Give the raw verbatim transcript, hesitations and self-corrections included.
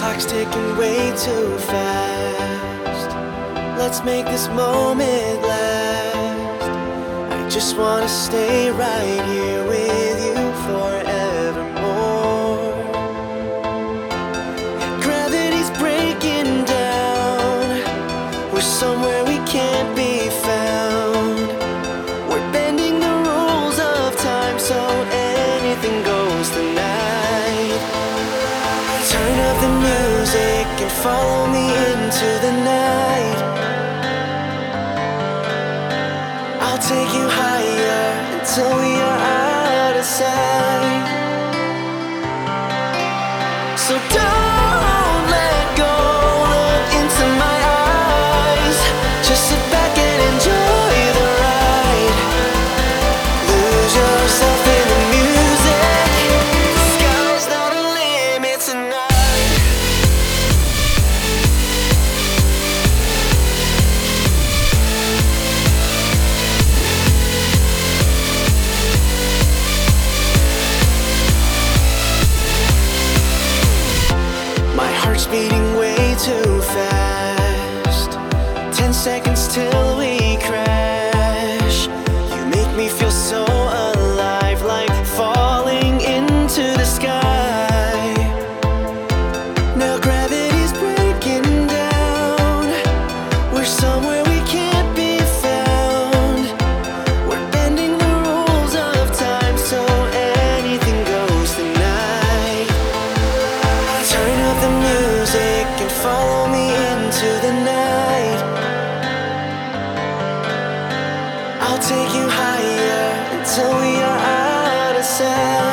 clock's ticking way too fast. Let's make this moment last. I just wanna stay right here with you forevermore. Gravity's breaking down. We're somewhere we can't be found. We're bending the rules of time, so anything goes tonight. Turn up the music and follow me into the night. I'll take you higher until we are out of sight. So don't let go, look into my eyes. Just sit back and enjoy the ride. Lose yourself in the music. The sky's not a limit tonight. My heart's beating way too fast. Ten seconds till we crash. You make me feel so alive, like falling into the sky. Now gravity's breaking down. We're somewhere we can't be found. We're bending the rules of time, so anything goes tonight. Turn up the music and follow me into the night. I'll take you higher until we are out of sight.